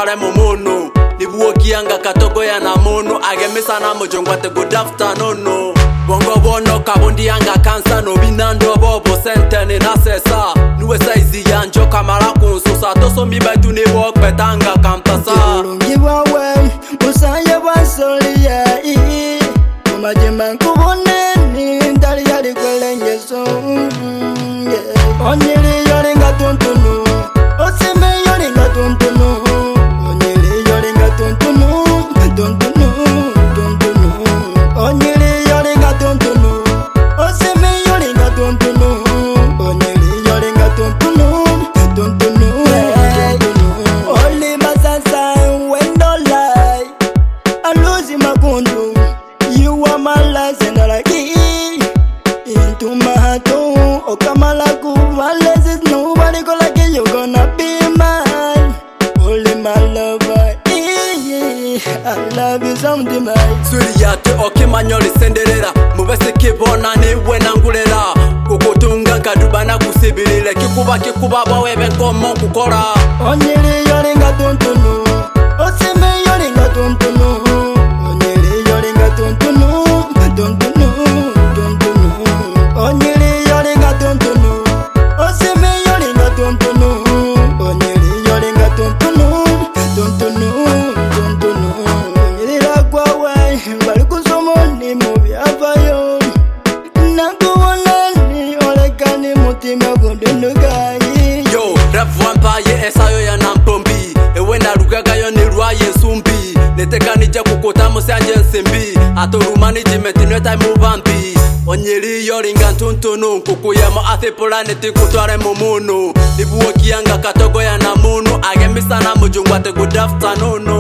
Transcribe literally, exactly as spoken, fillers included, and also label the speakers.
Speaker 1: tikutware mu munu nibuokianga katogo ya na munu agemisa na mujongwa te good afternoon bongo bono kabundi anga kansa no binando bobo sentene na sesa nuwe saizi yanjo kamara kunsusa toso mi batu ne bok petanga kamtasa
Speaker 2: Lungiwa we musaya wasoli ya ii Umajima kubone ni ndali yali kwele nyeso Onyili yori nga tuntunu Osime yori nga tuntunu Onyili yori nga tuntunu Tuntunu, tuntunu Onyili yori nga tuntunu Osime yori nga tuntunu Onyili yori nga tuntunu Tuntunu Only my sunshine when don't lie I'm losing my kundu You are my life and all I give Into my heart, oh, Kamala Kuva, is nobody go like you, gonna be mine. Only my lover, yeah, I love you something, man.
Speaker 1: Suriyate okimanyoli senderera mubese kibona ni wenangulera kukutunga kadubana kusibirire kikuba kikuba bawe benkomo kukora
Speaker 2: Onyiri yori nga tuntunu Osime yori nga tuntunu Onyiri yori nga tuntunu Tuntunu, tuntunu Onyiri yori nga tuntunu Osime yori nga tuntunu Onyiri yori nga tuntunu Tuntunu, tuntunu Onyiri lagwa wai Bali kusomo ni mubi apayo Nakuwana ni oleka ni mutima kundundukai
Speaker 1: Yo, rap vampire esayo ya nampombi ewe narugaga yo ni rwaye sumbi neteka nija kukota musanje nsimbi atorumani jimetinwe tai mubambi Onyiri yori nga tuntunu kukuyemo athe planeti kutware mu munu nibuokianga katogo ya na munu agemisa na mujungwa te good afternoon